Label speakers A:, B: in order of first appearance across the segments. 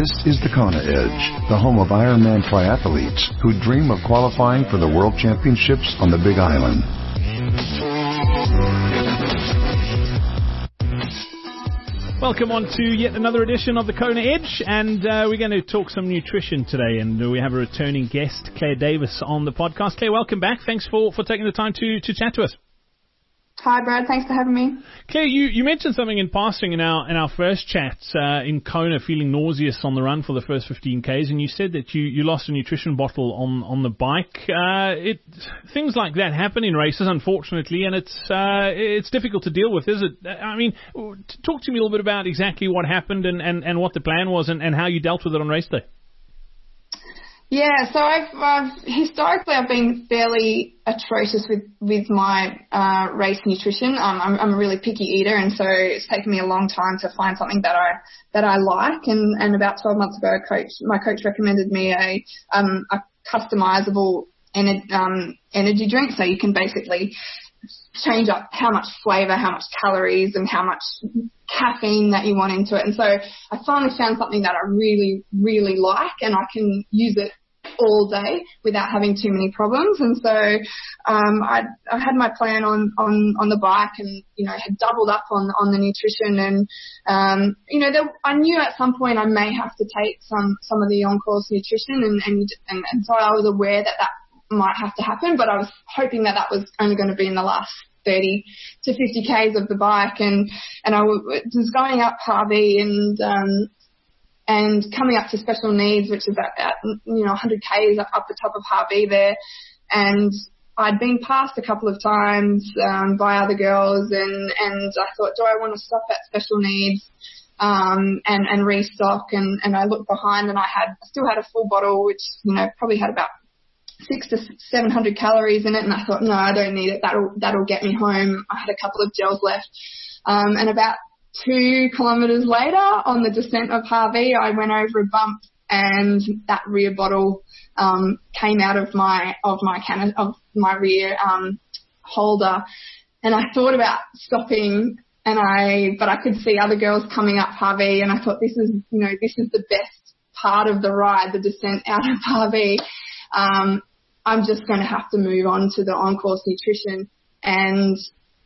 A: This is the Kona Edge, the home of Ironman triathletes who dream of qualifying for the World Championships on the Big Island.
B: Welcome on to yet another edition of the Kona Edge, and we're going to talk some nutrition today, and we have a returning guest, Claire Davis, on the podcast. Claire, welcome back. Thanks for taking the time to chat to us.
C: Hi, Brad. Thanks for having me.
B: Claire, you mentioned something in passing in our first chat in Kona, feeling nauseous on the run for the first 15 Ks, and you said that you lost a nutrition bottle on the bike. Things like that happen in races, unfortunately, and it's difficult to deal with, is it? I mean, talk to me a little bit about exactly what happened and what the plan was and how you dealt with it on race day.
C: Yeah, so I've historically been fairly atrocious with my race nutrition. I'm a really picky eater, and so it's taken me a long time to find something that I like. And about 12 months ago, my coach recommended me a customizable energy drink, so you can basically change up how much flavour, how much calories, and how much caffeine that you want into it. And so I finally found something that I really, really like, and I can use it all day without having too many problems. And so I had my plan on the bike, and had doubled up on the nutrition, and I knew at some point I may have to take some of the on-course nutrition, and so I was aware that might have to happen, but I was hoping that was only going to be in the last 30 to 50 Ks of the bike, and I was going up Harvey and coming up to special needs, which is at 100 Ks up the top of Harvey there, and I'd been passed a couple of times by other girls, and I thought, do I want to stop at special needs and restock? And I looked behind, and I still had a full bottle, which probably had about 600 to 700 calories in it, and I thought, no, I don't need it. That'll get me home. I had a couple of gels left, and about 2 kilometres later, on the descent of Harvey, I went over a bump, and that rear bottle came out of my rear holder, and I thought about stopping, but I could see other girls coming up Harvey, and I thought, this is the best part of the ride, the descent out of Harvey. I'm just going to have to move on to the on-course nutrition, and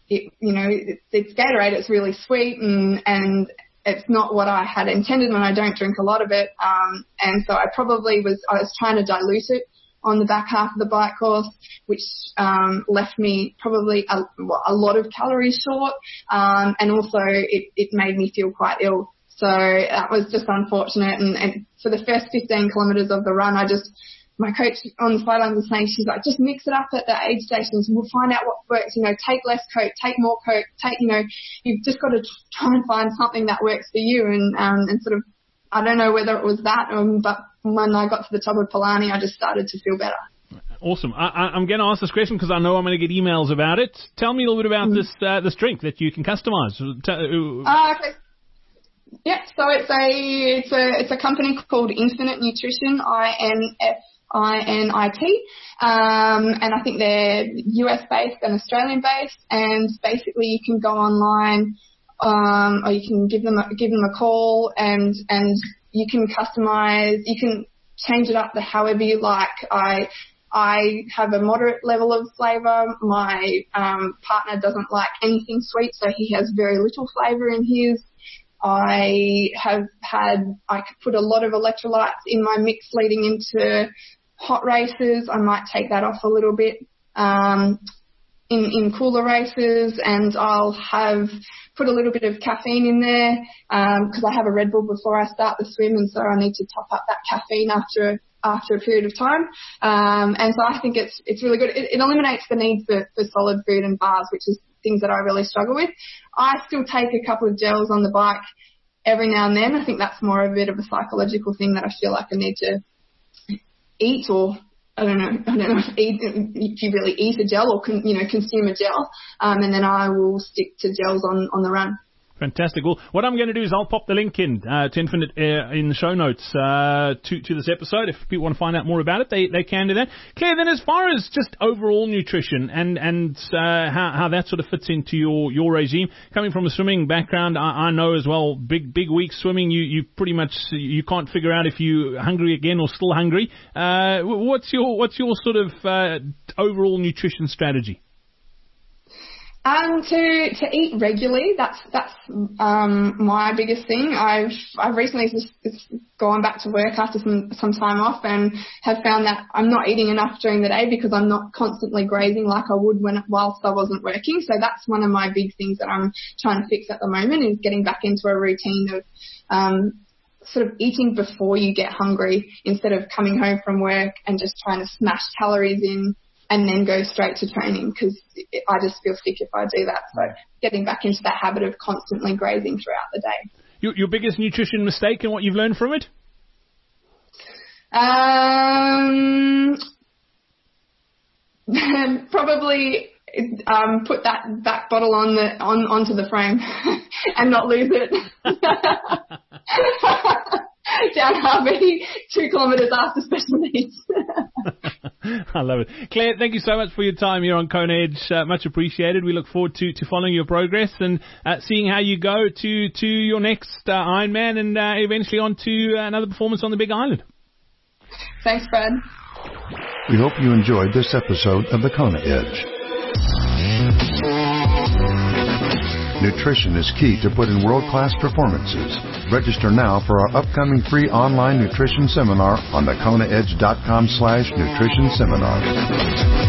C: it's Gatorade. It's really sweet, and it's not what I had intended, and I don't drink a lot of it. And so I was trying to dilute it on the back half of the bike course, which left me probably a lot of calories short, and also it made me feel quite ill. So that was just unfortunate. And for the first 15 kilometres of the run, my coach on the sidelines was saying, she's like, just mix it up at the aid stations. We'll find out what works. Take less Coke, take more Coke, you've just got to try and find something that works for you. And sort of, I don't know whether it was that, but when I got to the top of Palani, I just started to feel better.
B: Awesome. I'm going to ask this question because I know I'm going to get emails about it. Tell me a little bit about this drink that you can customize.
C: Okay. Yeah, so it's a company called Infinite Nutrition, INFINIT, and I think they're US based and Australian based, and basically you can go online, or you can give them a call, and you can customize, you can change it up however you like. I have a moderate level of flavour. My partner doesn't like anything sweet, so he has very little flavour in his. I could put a lot of electrolytes in my mix leading into hot races. I might take that off a little bit in cooler races, and I'll put a little bit of caffeine in there because I have a Red Bull before I start the swim, and so I need to top up that caffeine after a period of time. And so I think it's really good. It eliminates the need for solid food and bars, which is things that I really struggle with. I still take a couple of gels on the bike every now and then. I think that's more a bit of a psychological thing that I feel like I need to eat, or I don't know if you really eat a gel or consume a gel, and then I will stick to gels on the run.
B: Fantastic. Well, what I'm going to do is I'll pop the link in to Infinite in the show notes to this episode. If people want to find out more about it, they can do that. Claire, then as far as just overall nutrition and how that sort of fits into your regime, coming from a swimming background, I know as well, big week swimming, you pretty much, you can't figure out if you're hungry again or still hungry. What's your sort of overall nutrition strategy?
C: To eat regularly, that's my biggest thing. I've recently just gone back to work after some time off and have found that I'm not eating enough during the day because I'm not constantly grazing like I would whilst I wasn't working. So that's one of my big things that I'm trying to fix at the moment, is getting back into a routine of sort of eating before you get hungry instead of coming home from work and just trying to smash calories in and then go straight to training, because I just feel sick if I do that. So getting back into that habit of constantly grazing throughout the day.
B: Your biggest nutrition mistake and what you've learned from it?
C: Probably put that back bottle onto the frame and not lose it. Down Harvey, 2 kilometres after special needs.
B: I love it. Claire, thank you so much for your time here on Kona Edge. Much appreciated. We look forward to following your progress and seeing how you go to your next Ironman and eventually on to another performance on the Big Island.
C: Thanks, Brad.
A: We hope you enjoyed this episode of the Kona Edge. Nutrition is key to put in world-class performances. Register now for our upcoming free online nutrition seminar on thekonaedge.com/nutrition seminar.